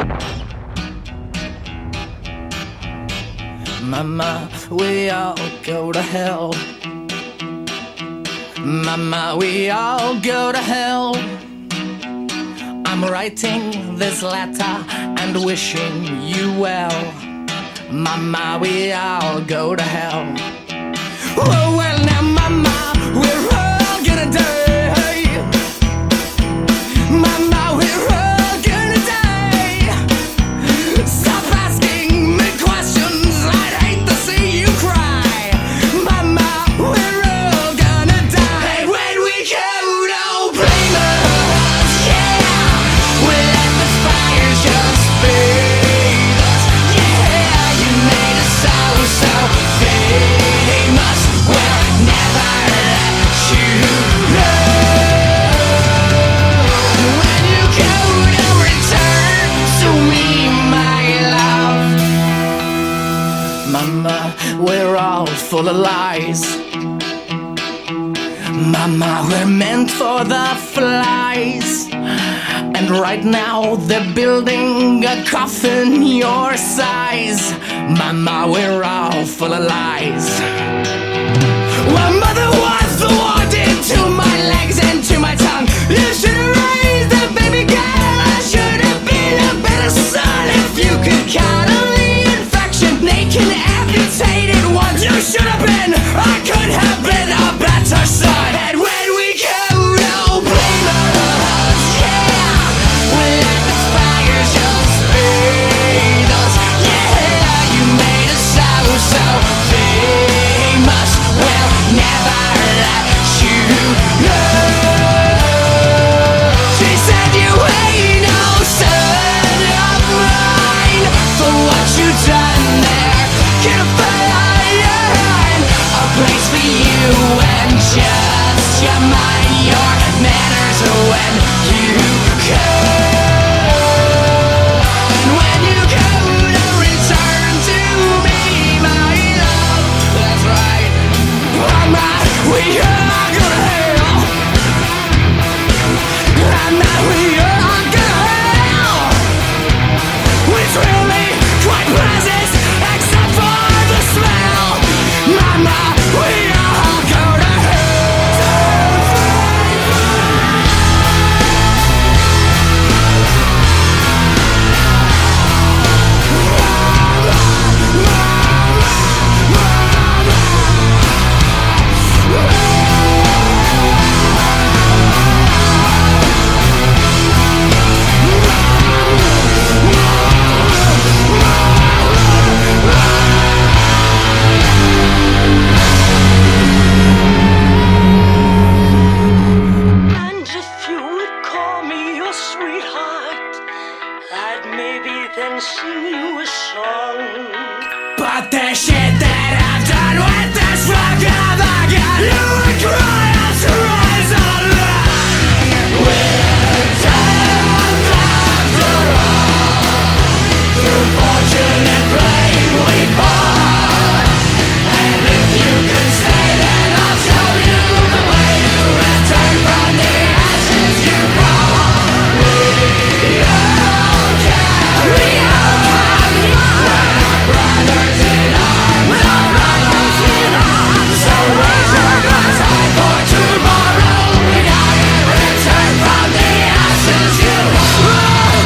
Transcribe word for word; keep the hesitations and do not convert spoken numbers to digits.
Mama, we all go to hell. Mama, we all go to hell. I'm writing this letter and wishing you well. Mama, we all go to hell. Oh, well now, Mama, we're all gonna die. Mama, we're all gonna die. Stop asking me questions, I'd hate to see you cry. Mama, we're all gonna die. Hey, when we go, don't blame us, yeah. We let the fires just feed us, yeah. You made us so, so famous. We'll never let you know. When you go, don't return to me, my love. Mama, we're all full of lies. Mama, we're meant for the flies. And right now they're building a coffin your size. Mama, we're all full of lies. Well, mother was the one to my legs and to my tongue. You should have raised a baby girl. I should have been a better son. If you could count on the infection, they can amputate it once. You should have been, I could have been a better son. And when we go, don't blame us, yeah. We let the fires just feed us, yeah. You made us so, so famous. We'll never let you know. She said you ain't no son of mine. For what you done there, can't find a place for you and just your mind. Your manners when you go. And when you go, don't return to me, my love. That's right. Mama, we are gonna hell. Mama, we are gonna hell. It's really quite pleasant, except for the smell. Mama, we all go to And if you would call me your sweetheart, I'd maybe then sing you a song. But the shit that I've done with this fuck of a gun, you would cry out to rise online. We're dead after all. Through fortune and blame we fall. And if you can stay, then I'll show you the way to return from the ashes you fall. We all can, we all can. We're brothers in arms, we're brothers in arms. So raise your glass high for tomorrow. We all can return from the ashes you fall.